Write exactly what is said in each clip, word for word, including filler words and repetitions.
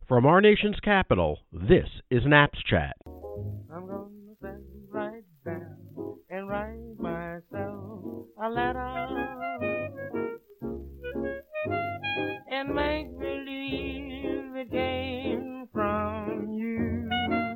From our nation's capital, this is Naps Chat. I'm gonna sit right down and write myself a letter and make believe it came from you.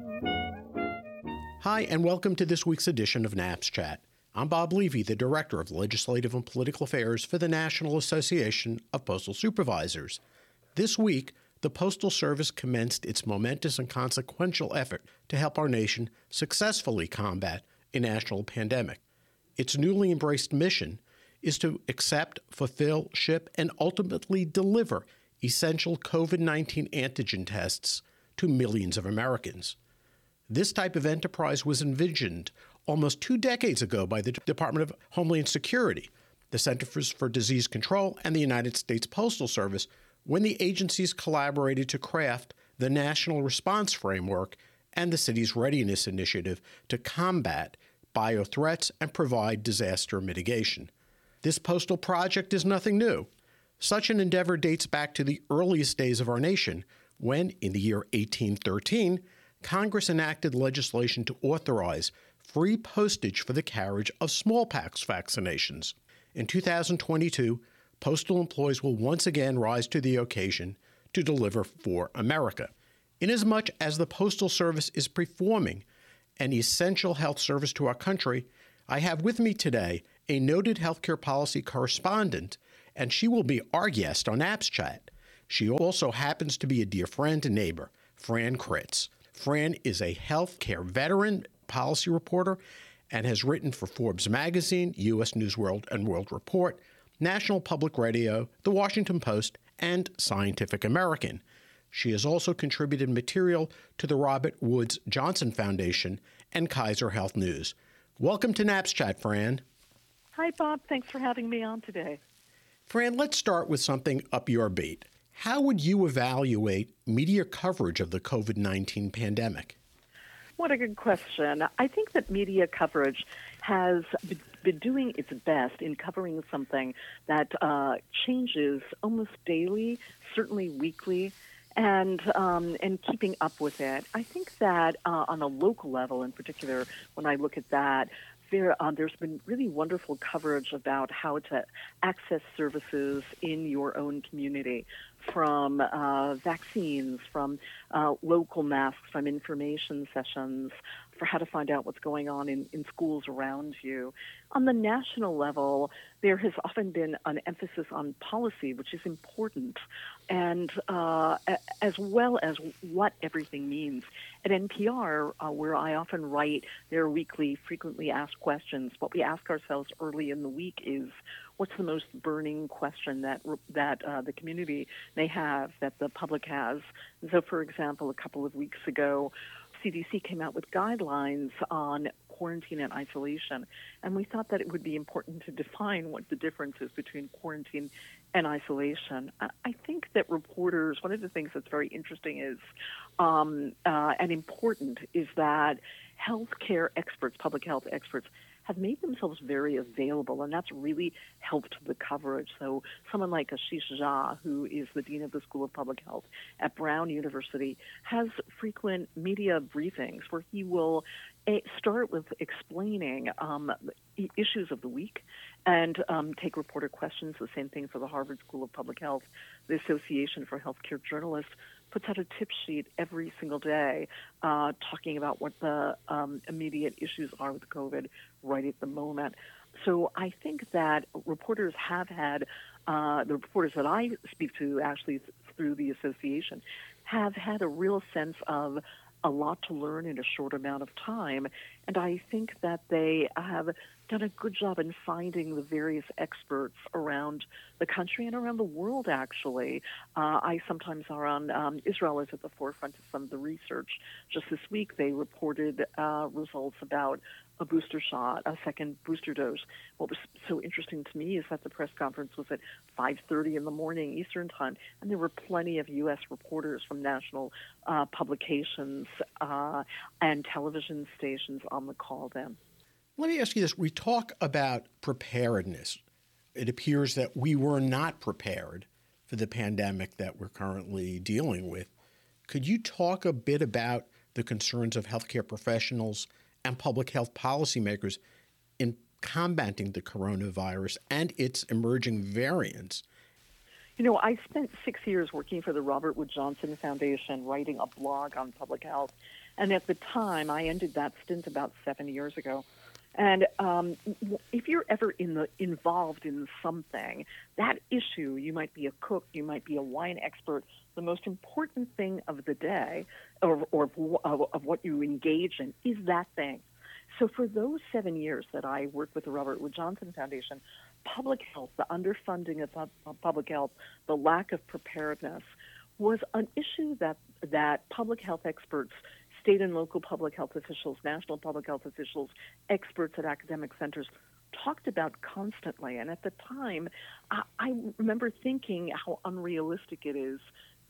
Hi, and welcome to this week's edition of Naps Chat. I'm Bob Levy, the Director of Legislative and Political Affairs for the National Association of Postal Supervisors. This week, the Postal Service commenced its momentous and consequential effort to help our nation successfully combat a national pandemic. Its newly embraced mission is to accept, fulfill, ship, and ultimately deliver essential COVID nineteen antigen tests to millions of Americans. This type of enterprise was envisioned almost two decades ago by the Department of Homeland Security, the Centers for Disease Control, and the United States Postal Service when the agencies collaborated to craft the National Response Framework and the City's Readiness Initiative to combat biothreats and provide disaster mitigation. This postal project is nothing new. Such an endeavor dates back to the earliest days of our nation when, in the year eighteen thirteen, Congress enacted legislation to authorize free postage for the carriage of smallpox vaccinations. In two thousand twenty-two, postal employees will once again rise to the occasion to deliver for America. Inasmuch as the Postal Service is performing an essential health service to our country, I have with me today a noted healthcare policy correspondent, and she will be our guest on Naps Chat. She also happens to be a dear friend and neighbor, Fran Kritz. Fran is a healthcare veteran, policy reporter, and has written for Forbes magazine, U S News World and World Report, National Public Radio, The Washington Post, and Scientific American. She has also contributed material to the Robert Woods Johnson Foundation and Kaiser Health News. Welcome to Naps Chat, Fran. Hi, Bob. Thanks for having me on today. Fran, let's start with something up your beat. How would you evaluate media coverage of the COVID nineteen pandemic? What a good question. I think that media coverage has been doing its best in covering something that uh, changes almost daily, certainly weekly, and um, and keeping up with it. I think that uh, on a local level in particular, when I look at that, There, uh, there's been really wonderful coverage about how to access services in your own community, from uh, vaccines, from uh, local masks, from information sessions, for how to find out what's going on in, in schools around you. On the national level, there has often been an emphasis on policy, which is important, and uh, as well as what everything means. At N P R, uh, where I often write their weekly frequently asked questions, what we ask ourselves early in the week is, what's the most burning question that that uh, the community may have, that the public has? So, for example, a couple of weeks ago, C D C came out with guidelines on quarantine and isolation, and we thought that it would be important to define what the difference is between quarantine and isolation. I think that reporters, one of the things that's very interesting is um, uh, and important is that healthcare experts, public health experts, have made themselves very available, and that's really helped the coverage. So someone like Ashish Jha, who is the Dean of the School of Public Health at Brown University, has frequent media briefings where he will start with explaining um, issues of the week and um, take reporter questions. The same thing for the Harvard School of Public Health. The Association for Healthcare Journalists puts out a tip sheet every single day uh, talking about what the um, immediate issues are with COVID right at the moment. So I think that reporters have had, uh, the reporters that I speak to actually th- through the association, have had a real sense of a lot to learn in a short amount of time. And I think that they have done a good job in finding the various experts around the country and around the world, actually. Uh, I sometimes are on, um, Israel is at the forefront of some of the research. Just this week, they reported uh, results about a booster shot, a second booster dose. What was so interesting to me is that the press conference was at five thirty in the morning Eastern time, and there were plenty of U S reporters from national uh, publications uh, and television stations on the call then. Let me ask you this. We talk about preparedness. It appears that we were not prepared for the pandemic that we're currently dealing with. Could you talk a bit about the concerns of healthcare professionals and public health policymakers in combating the coronavirus and its emerging variants? You know, I spent six years working for the Robert Wood Johnson Foundation, writing a blog on public health. And at the time, I ended that stint about seven years ago. And um, if you're ever in the involved in something, that issue, you might be a cook, you might be a wine expert, the most important thing of the day or, or of, of what you engage in is that thing. So for those seven years that I worked with the Robert Wood Johnson Foundation, public health, the underfunding of, of public health, the lack of preparedness was an issue that, that public health experts, state and local public health officials, national public health officials, experts at academic centers talked about constantly. And at the time, I, I remember thinking how unrealistic it is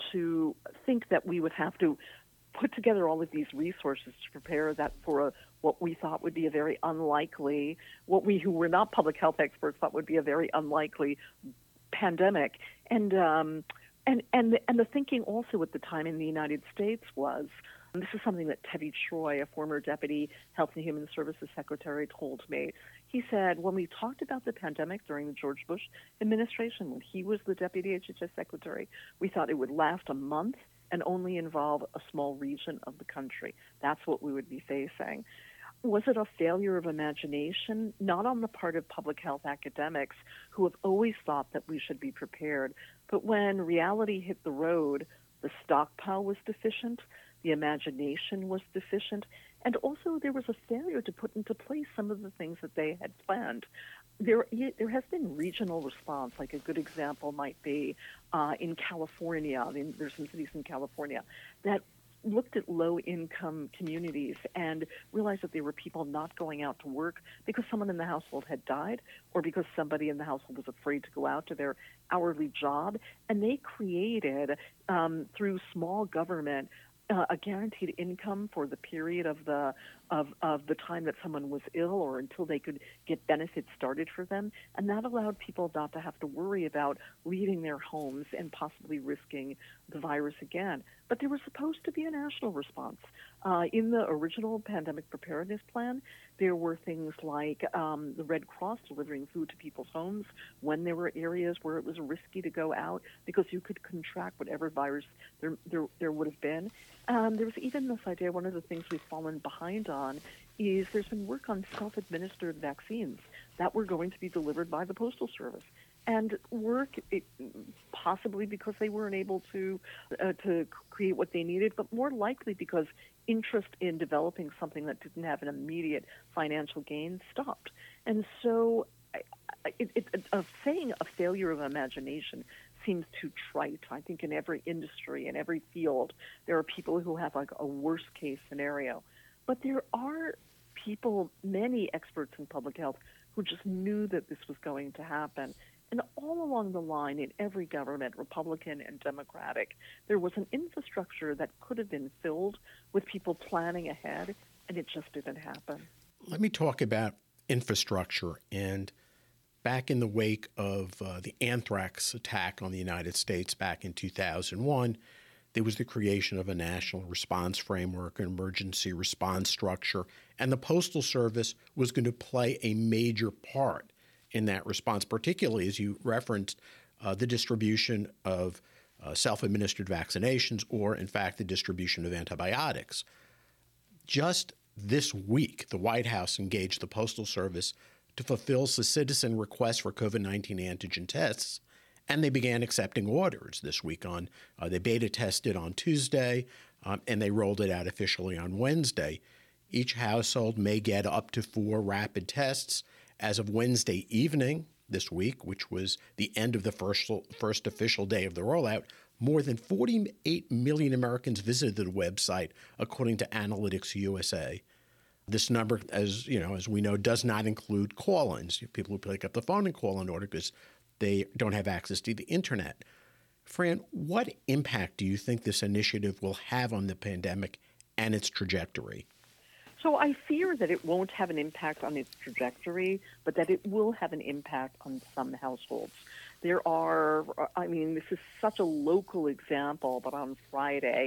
to think that we would have to put together all of these resources to prepare that for a, what we thought would be a very unlikely, what we who were not public health experts thought would be a very unlikely pandemic. And um, and and the, and the thinking also at the time in the United States was, and this is something that Tevi Troy, a former Deputy Health and Human Services Secretary, told me. He said, when we talked about the pandemic during the George Bush administration, when he was the Deputy H H S Secretary, we thought it would last a month and only involve a small region of the country. That's what we would be facing. Was it a failure of imagination? Not on the part of public health academics who have always thought that we should be prepared. But when reality hit the road, the stockpile was deficient, the imagination was deficient, and also there was a failure to put into place some of the things that they had planned. There, there has been regional response. Like a good example might be uh, in California. I mean, there's some cities in California that looked at low-income communities and realized that there were people not going out to work because someone in the household had died or because somebody in the household was afraid to go out to their hourly job. And they created, um, through small government, Uh, a guaranteed income for the period of the of, of the time that someone was ill or until they could get benefits started for them. And that allowed people not to have to worry about leaving their homes and possibly risking the virus again. But there was supposed to be a national response. Uh, in the original pandemic preparedness plan, there were things like um, the Red Cross delivering food to people's homes when there were areas where it was risky to go out because you could contract whatever virus there, there, there would have been. Um, there was even this idea, one of the things we've fallen behind on is there's been work on self-administered vaccines that were going to be delivered by the Postal Service. And work, it, possibly because they weren't able to uh, to create what they needed, but more likely because interest in developing something that didn't have an immediate financial gain stopped. And so it, it, a saying a failure of imagination seems too trite. I think in every industry, in every field, there are people who have like a worst case scenario. But there are people, many experts in public health, who just knew that this was going to happen. And all along the line, in every government, Republican and Democratic, there was an infrastructure that could have been filled with people planning ahead, and it just didn't happen. Let me talk about infrastructure. And back in the wake of uh, the anthrax attack on the United States back in two thousand one, there was the creation of a national response framework, an emergency response structure, and the Postal Service was going to play a major part in that response, particularly as you referenced uh, the distribution of uh, self-administered vaccinations or, in fact, the distribution of antibiotics. Just this week, the White House engaged the Postal Service to fulfill the citizen request for COVID nineteen antigen tests, and they began accepting orders this week. On uh, they beta tested on Tuesday, um, and they rolled it out officially on Wednesday. Each household may get up to four rapid tests. As of Wednesday evening this week, which was the end of the first, first official day of the rollout, more than forty-eight million Americans visited the website, according to Analytics U S A. This number, as you know, as we know, does not include call-ins, people who pick up the phone and call in order because they don't have access to the internet. Fran, what impact do you think this initiative will have on the pandemic and its trajectory? So I fear that it won't have an impact on its trajectory, but that it will have an impact on some households. There are, I mean, this is such a local example, but on Friday,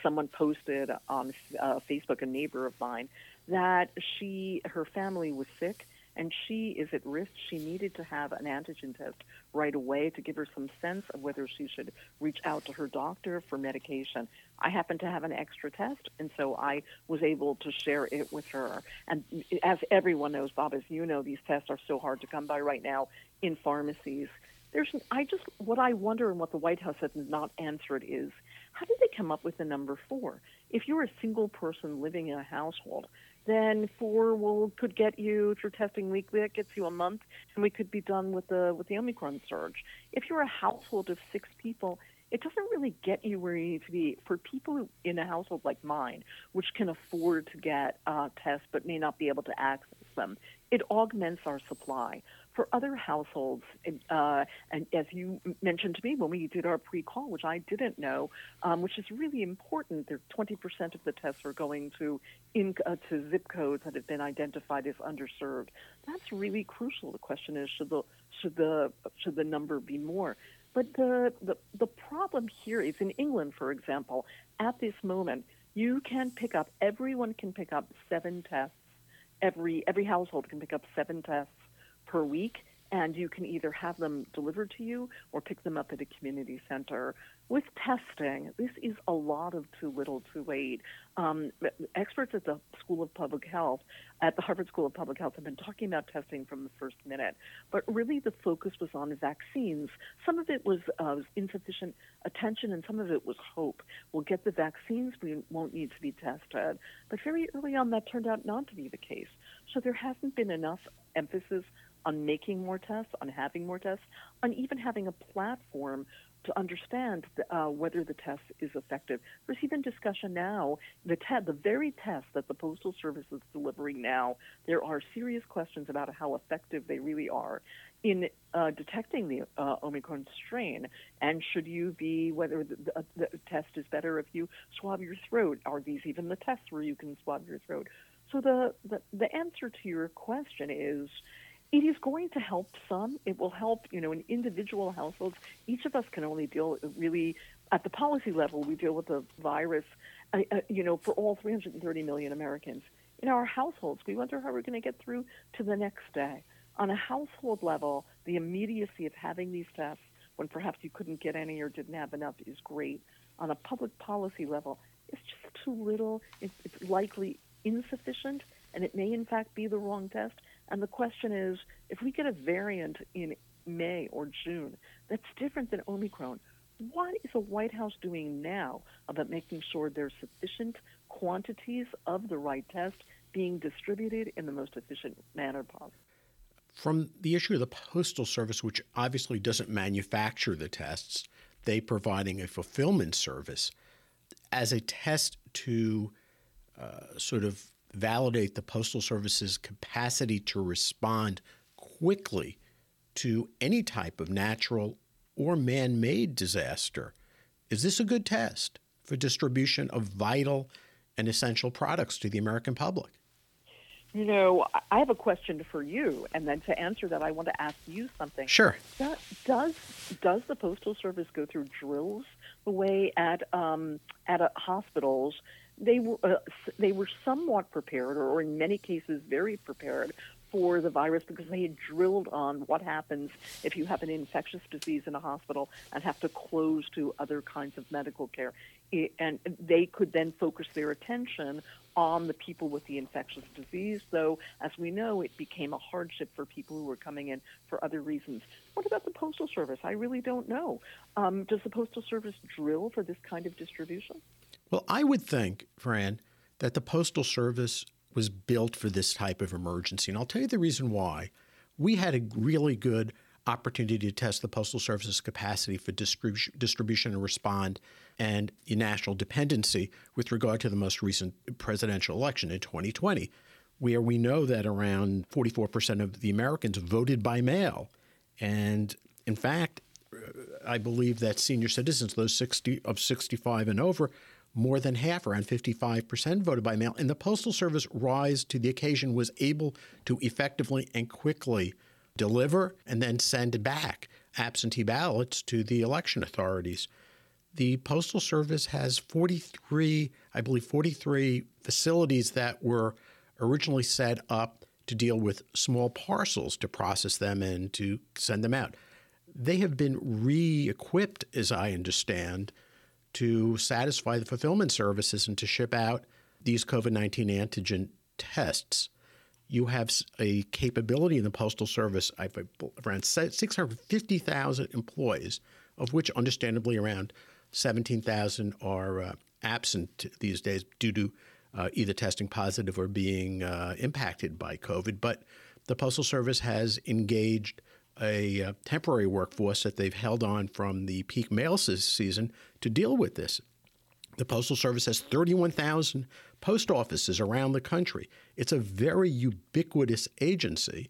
someone posted on uh, Facebook, a neighbor of mine, that she, her family was sick and she is at risk. She needed to have an antigen test right away to give her some sense of whether she should reach out to her doctor for medication. I happen to have an extra test, and so I was able to share it with her. And as everyone knows, Bob, as you know, these tests are so hard to come by right now in pharmacies. There's, I just, what I wonder and what the White House has not answered is, how did they come up with the number four? If you're a single person living in a household, then four will could get you, if you're testing weekly, that gets you a month, and we could be done with the with the Omicron surge. If you're a household of six people, it doesn't really get you where you need to be. For people in a household like mine, which can afford to get uh, tests but may not be able to access them, it augments our supply. For other households, uh, and as you mentioned to me when we did our pre-call, which I didn't know, um, which is really important, there twenty percent of the tests are going to in, uh, to zip codes that have been identified as underserved. That's really crucial. The question is, should the should the should the number be more? But the, the the problem here is in England, for example, at this moment, you can pick up, everyone can pick up seven tests. Every every household can pick up seven tests per week, and you can either have them delivered to you or pick them up at a community center. With testing, this is a lot of too little too late. Um, experts at the School of Public Health, at the Harvard School of Public Health, have been talking about testing from the first minute, but really the focus was on vaccines. Some of it was, uh, was insufficient attention, and some of it was hope. We'll get the vaccines, we won't need to be tested. But very early on, that turned out not to be the case. So there hasn't been enough emphasis on making more tests, on having more tests, on even having a platform to understand uh, whether the test is effective. There's even discussion now, the, te- the very test that the Postal Service is delivering now, there are serious questions about how effective they really are in uh, detecting the uh, Omicron strain. And should you be, whether the, the, the test is better if you swab your throat, are these even the tests where you can swab your throat? So the, the, the answer to your question is, it is going to help some. It will help, you know, in individual households. Each of us can only deal really, at the policy level, we deal with the virus, uh, uh, you know, for all three hundred thirty million Americans. In our households, we wonder how we're going to get through to the next day. On a household level, the immediacy of having these tests when perhaps you couldn't get any or didn't have enough is great. On a public policy level, it's just too little. It's, it's likely insufficient, and it may in fact be the wrong test. And the question is, if we get a variant in May or June that's different than Omicron, what is the White House doing now about making sure there's sufficient quantities of the right test being distributed in the most efficient manner possible? From the issue of the Postal Service, which obviously doesn't manufacture the tests, they providing a fulfillment service, as a test to uh, sort of validate the Postal Service's capacity to respond quickly to any type of natural or man-made disaster. Is this a good test for distribution of vital and essential products to the American public? You know, I have a question for you, and then to answer that, I want to ask you something. Sure. Does does, does the Postal Service go through drills the way at um, at uh, hospitals? They were uh, they were somewhat prepared, or in many cases very prepared, for the virus because they had drilled on what happens if you have an infectious disease in a hospital and have to close to other kinds of medical care. It, and they could then focus their attention on the people with the infectious disease, though, as we know, it became a hardship for people who were coming in for other reasons. What about the Postal Service? I really don't know. Um, does the Postal Service drill for this kind of distribution? Well, I would think, Fran, that the Postal Service was built for this type of emergency. And I'll tell you the reason why. We had a really good opportunity to test the Postal Service's capacity for distribu- distribution and respond and national dependency with regard to the most recent presidential election in twenty twenty, where we know that around forty-four percent of the Americans voted by mail. And in fact, I believe that senior citizens, those sixty of sixty-five and over, more than half, around fifty-five percent, voted by mail. And the Postal Service rise to the occasion, was able to effectively and quickly deliver and then send back absentee ballots to the election authorities. the Postal Service has forty-three, I believe, forty-three facilities that were originally set up to deal with small parcels, to process them and to send them out. They have been re-equipped, as I understand, to satisfy the fulfillment services and to ship out these COVID nineteen antigen tests. You have a capability in the Postal Service, I've around six hundred fifty thousand employees, of which understandably around seventeen thousand are uh, absent these days due to uh, either testing positive or being uh, impacted by COVID. But the Postal Service has engaged a uh, temporary workforce that they've held on from the peak mail season to deal with this. The Postal Service has thirty-one thousand post offices around the country. It's a very ubiquitous agency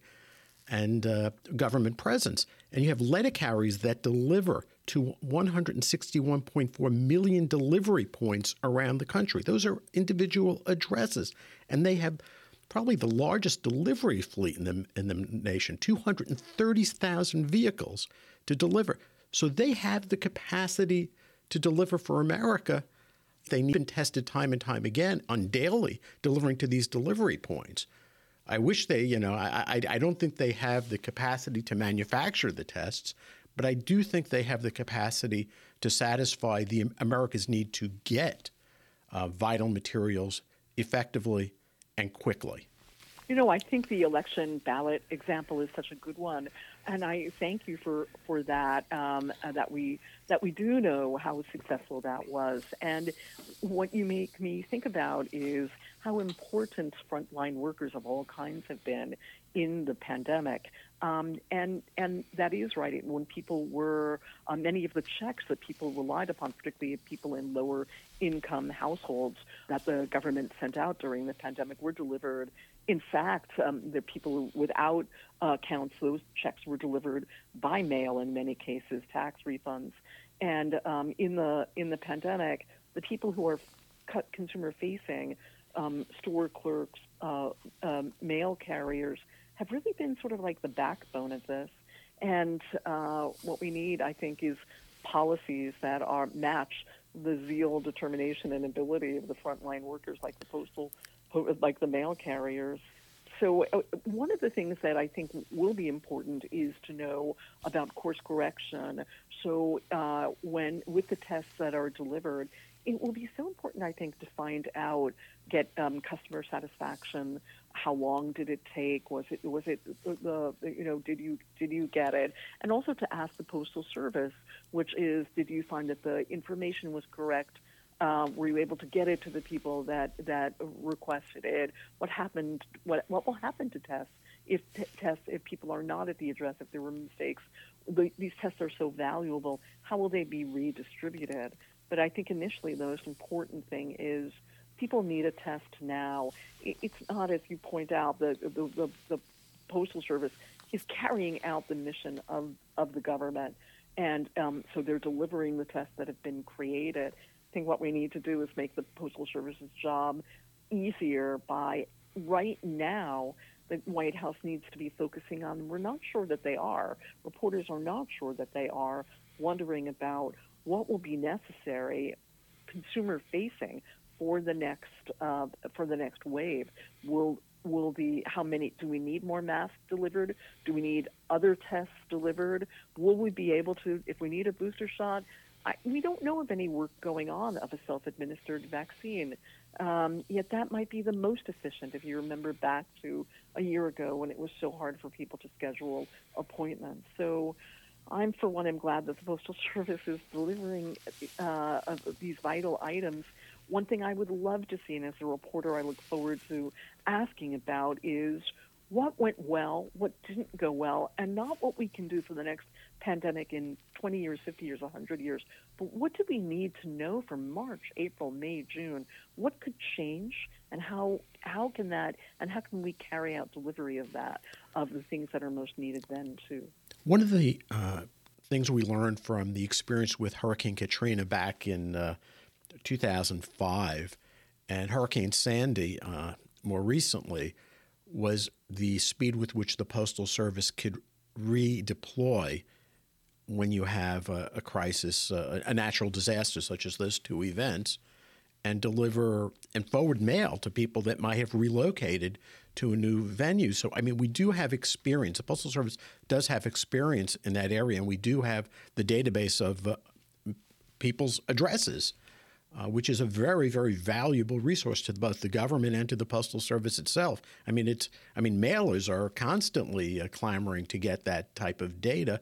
and uh, government presence. And you have letter carriers that deliver to one hundred sixty-one point four million delivery points around the country. Those are individual addresses, and they have probably the largest delivery fleet in the, in the nation, two hundred thirty thousand vehicles to deliver. So they have the capacity to deliver for America. They need been tested time and time again on daily, delivering to these delivery points. I wish they, you know, I, I, I don't think they have the capacity to manufacture the tests, but I do think they have the capacity to satisfy the America's need to get uh, vital materials effectively and quickly. You know, I think the election ballot example is such a good one, and I thank you for for that. Um, that we that we do know how successful that was, and what you make me think about is how important frontline workers of all kinds have been in the pandemic. Um, and and that is right. When people were, uh, many of the checks that people relied upon, particularly people in lower income households that the government sent out during the pandemic, were delivered. In fact, um, the people without uh, accounts, those checks were delivered by mail in many cases, tax refunds. And um, in the in the pandemic, the people who are consumer facing, um, store clerks, uh, um, mail carriers, have really been sort of like the backbone of this. And uh, what we need, I think, is policies that are match the zeal, determination, and ability of the frontline workers, like the postal, like the mail carriers. So uh, one of the things that I think will be important is to know about course correction. So uh, when with the tests that are delivered, it will be so important, I think, to find out, get um, customer satisfaction. How long did it take? Was it was it the you know did you did you get it? And also to ask the Postal Service, which is, did you find that the information was correct? Um, were you able to get it to the people that, that requested it? What happened? What what will happen to tests if t- tests if people are not at the address? If there were mistakes, the, these tests are so valuable. How will they be redistributed? But I think initially the most important thing is people need a test now. It, it's not, as you point out, the the, the the Postal Service is carrying out the mission of of the government, and um, so they're delivering the tests that have been created. I think what we need to do is make the Postal Service's job easier by right now. The White House needs to be focusing on, we're not sure that they are. Reporters are not sure that they are, wondering about what will be necessary, consumer-facing, for the next uh, for the next wave. Will will the how many do we need more masks delivered? Do we need other tests delivered? Will we be able to, if we need a booster shot? I, we don't know of any work going on of a self-administered vaccine, um, yet that might be the most efficient if you remember back to a year ago when it was so hard for people to schedule appointments. So I'm, for one, am glad that the Postal Service is delivering uh, of these vital items. One thing I would love to see, and as a reporter I look forward to asking about, is what went well, what didn't go well, and not what we can do for the next pandemic in twenty years, fifty years, one hundred years, but what do we need to know from March, April, May, June? What could change, and how how can that, and how can we carry out delivery of that, of the things that are most needed then, too? One of the uh, things we learned from the experience with Hurricane Katrina back in uh, two thousand five and Hurricane Sandy uh, more recently was the speed with which the Postal Service could redeploy when you have a, a crisis, uh, a natural disaster such as those two events, and deliver and forward mail to people that might have relocated to a new venue. So, I mean, we do have experience. The Postal Service does have experience in that area, and we do have the database of uh, people's addresses, uh, which is a very, very valuable resource to both the government and to the Postal Service itself. I mean, it's. I mean, mailers are constantly uh, clamoring to get that type of data.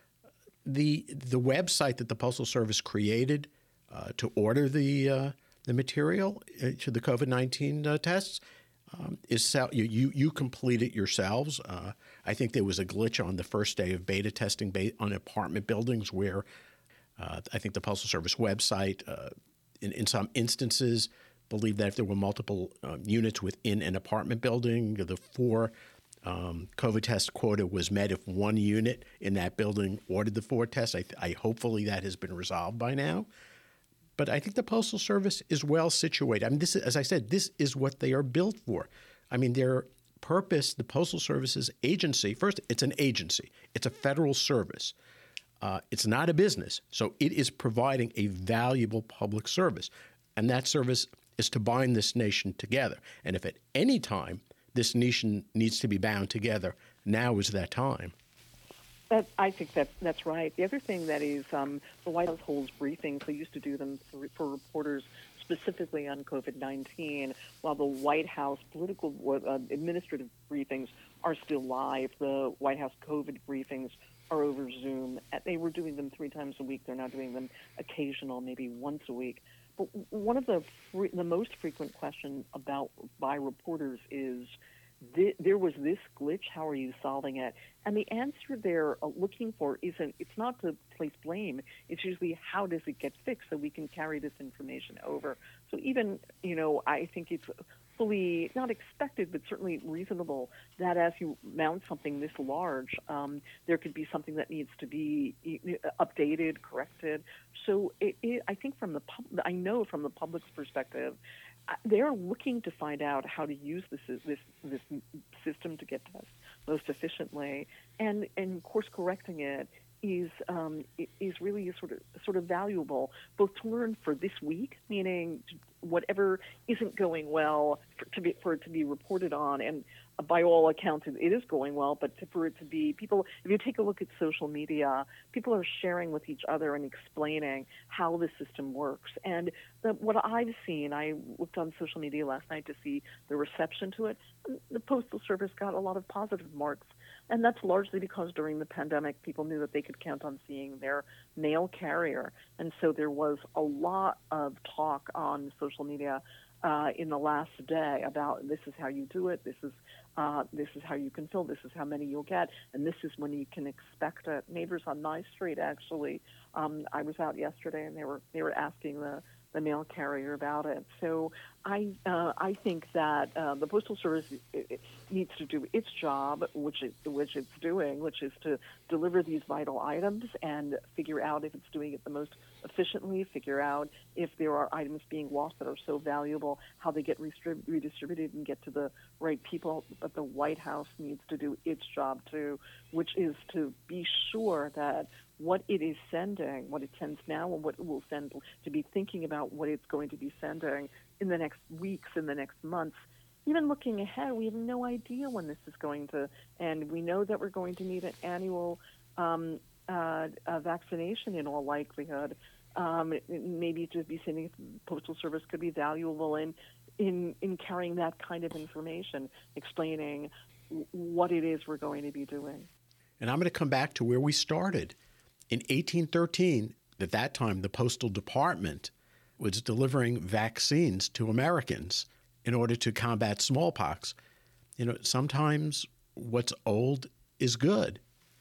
The the website that the Postal Service created uh, to order the uh, the material uh, to the COVID nineteen uh, tests um, is you, you you complete it yourselves. Uh, I think there was a glitch on the first day of beta testing ba- on apartment buildings where uh, I think the Postal Service website, uh, in, in some instances, believed that if there were multiple uh, units within an apartment building, the four um, COVID test quota was met if one unit in that building ordered the four tests. I, I hopefully that has been resolved by now. But I think the Postal Service is well situated. I mean, this is, as I said, this is what they are built for. I mean, their purpose, the Postal Service's agency, first, it's an agency. It's a federal service. Uh, it's not a business. So it is providing a valuable public service. And that service is to bind this nation together. And if at any time this nation needs to be bound together, now is that time. That, I think that that's right. The other thing that is um, the White House holds briefings. They used to do them for, for reporters specifically on COVID nineteen, while the White House political uh, administrative briefings are still live. The White House COVID briefings are over Zoom. They were doing them three times a week. They're now doing them occasional, maybe once a week. But one of the free, the most frequent questions about by reporters is, there was this glitch, how are you solving it? And the answer they're looking for isn't, it's not to place blame, it's usually how does it get fixed so we can carry this information over. So even, you know, I think it's fully, not expected, but certainly reasonable that as you mount something this large, um, there could be something that needs to be updated, corrected. So it, it, I think from the, pub, I know from the public's perspective, they're looking to find out how to use this this this system to get tests most efficiently, and and course correcting it is um, is really sort of sort of valuable, both to learn for this week, meaning whatever isn't going well for, to be, for it to be reported on, and by all accounts it is going well, but to, for it to be people, if you take a look at social media, people are sharing with each other and explaining how the system works. And the, what I've seen, I looked on social media last night to see the reception to it. The Postal Service got a lot of positive marks. And that's largely because during the pandemic, people knew that they could count on seeing their mail carrier. And so there was a lot of talk on social media uh, in the last day about this is how you do it, this is uh, this is how you can fill, this is how many you'll get, and this is when you can expect it. Neighbors on my street, actually, um, I was out yesterday, and they were they were asking the the mail carrier about it. So I uh, I think that uh, the Postal Service it, it needs to do its job, which it, which it's doing, which is to deliver these vital items and figure out if it's doing it the most efficiently, figure out if there are items being lost that are so valuable, how they get restrib- redistributed and get to the right people. But the White House needs to do its job too, which is to be sure that what it is sending, what it sends now and what it will send, to be thinking about what it's going to be sending in the next weeks, in the next months. Even looking ahead, we have no idea when this is going to end. We know that we're going to need an annual um, uh, uh, vaccination in all likelihood. Um, maybe to be sending Postal Service could be valuable in, in, in carrying that kind of information, explaining w- what it is we're going to be doing. And I'm going to come back to where we started. In eighteen thirteen, at that time, the Postal Department was delivering vaccines to Americans in order to combat smallpox. You know, sometimes what's old is good.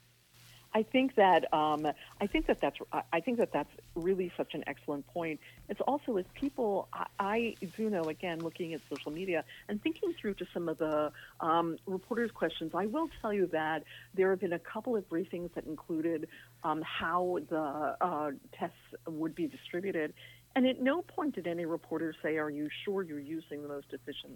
I think that um, I think that that's I think that that's really such an excellent point. It's also as people I, I do know, again, looking at social media and thinking through to some of the um, reporters' questions. I will tell you that there have been a couple of briefings that included um, how the uh, tests would be distributed, and at no point did any reporter say, "Are you sure you're using the most efficient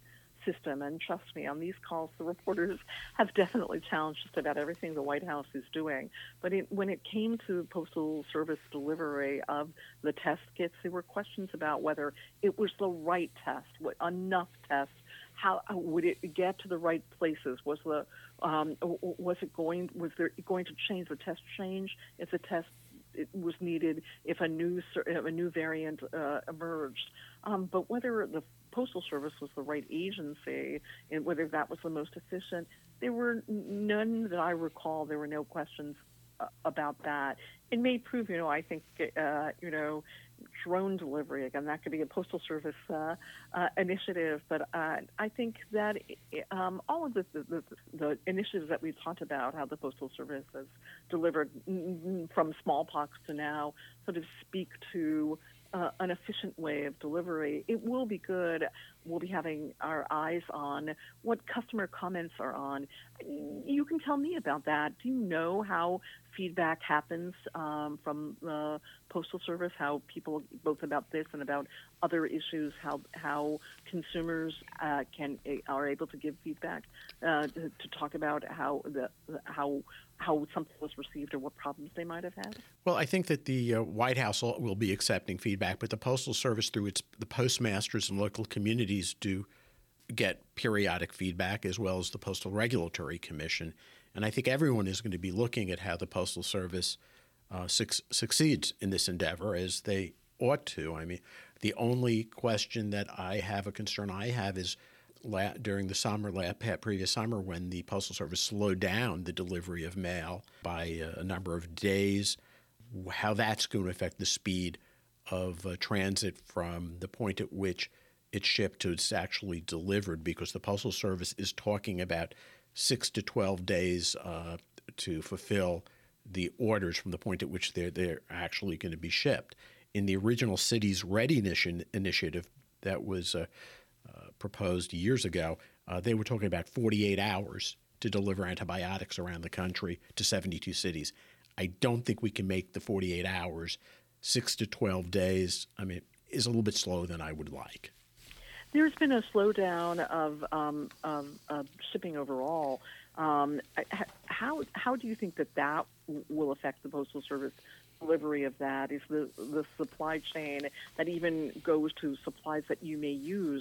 system. And trust me, on these calls, the reporters have definitely challenged just about everything the White House is doing. But it, when it came to Postal Service delivery of the test kits, there were questions about whether it was the right test, what, enough tests. How would it get to the right places? Was the um, was it going? Was there going to change the test change if the test it was needed? If a new if a new variant uh, emerged, um, but whether the Postal Service was the right agency and whether that was the most efficient, there were none that I recall. There were no questions uh, about that. It may prove, you know, I think, uh, you know. drone delivery, again, that could be a Postal Service uh, uh, initiative, but uh, I think that um, all of the, the, the initiatives that we've talked about, how the Postal Service has delivered from smallpox to now, sort of speak to uh, an efficient way of delivery. It will be good. We'll be having our eyes on what customer comments are on. You can tell me about that. Do you know how feedback happens um, from the Postal Service, how people, both about this and about other issues, how how consumers uh, can are able to give feedback uh, to, to talk about how the how how something was received or what problems they might have had? Well, I think that the uh, White House will be accepting feedback, but the Postal Service, through its the postmasters and local communities, do get periodic feedback, as well as the Postal Regulatory Commission. And I think everyone is going to be looking at how the Postal Service uh, su- succeeds in this endeavor, as they ought to. I mean, the only question that I have, a concern I have, is la- during the summer, la- previous summer, when the Postal Service slowed down the delivery of mail by uh, a number of days, how that's going to affect the speed of uh, transit from the point at which it's shipped to it's actually delivered, because the Postal Service is talking about six to twelve days uh, to fulfill the orders from the point at which they're, they're actually going to be shipped. In the original Cities Readiness initiative that was uh, uh, proposed years ago, uh, they were talking about forty-eight hours to deliver antibiotics around the country to seventy-two cities. I don't think we can make the forty-eight hours. six to twelve days, I mean, is a little bit slower than I would like. There's been a slowdown of, um, of, of shipping overall. Um, how how do you think that that will affect the Postal Service delivery of that? Is the the supply chain that even goes to supplies that you may use,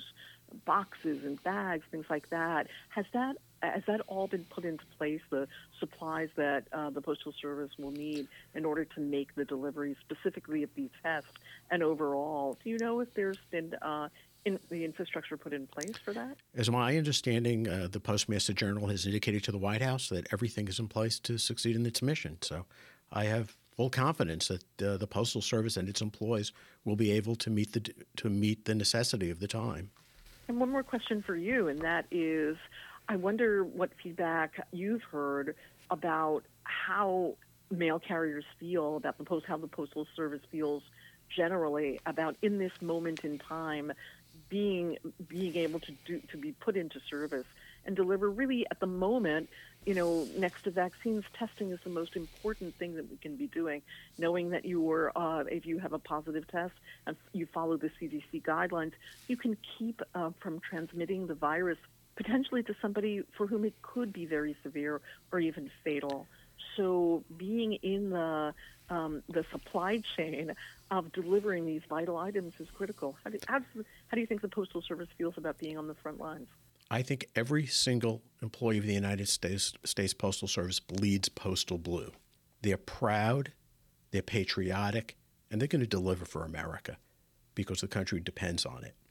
boxes and bags, things like that? Has that has that all been put into place? The supplies that uh, the Postal Service will need in order to make the delivery specifically of these tests and overall? Do you know if there's been uh, In the infrastructure put in place for that? As my understanding, uh, the Postmaster General has indicated to the White House that everything is in place to succeed in its mission. So I have full confidence that uh, the Postal Service and its employees will be able to meet the to meet the necessity of the time. And one more question for you, and that is, I wonder what feedback you've heard about how mail carriers feel about the post, how the Postal Service feels generally about in this moment in time being being able to do to be put into service and deliver. Really, at the moment, you know, next to vaccines, testing is the most important thing that we can be doing. Knowing that you are, uh, if you have a positive test and you follow the C D C guidelines, you can keep uh, from transmitting the virus potentially to somebody for whom it could be very severe or even fatal. So being in the um, the supply chain of delivering these vital items is critical. How do, how, does, how do you think the Postal Service feels about being on the front lines? I think every single employee of the United States, States Postal Service bleeds postal blue. They're proud, they're patriotic, and they're going to deliver for America because the country depends on it.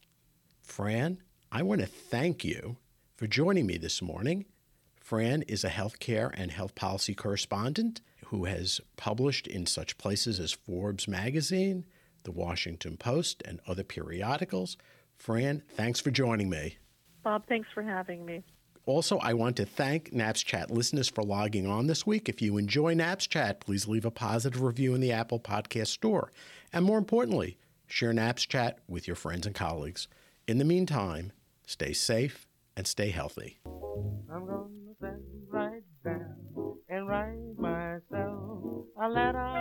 Fran, I want to thank you for joining me this morning. Fran is a healthcare and health policy correspondent who has published in such places as Forbes magazine, The Washington Post, and other periodicals. Fran, thanks for joining me. Bob, thanks for having me. Also, I want to thank Naps Chat listeners for logging on this week. If you enjoy Naps Chat, please leave a positive review in the Apple Podcast Store. And more importantly, share Naps Chat with your friends and colleagues. In the meantime, stay safe and stay healthy. I'm gonna sit right down and write myself a letter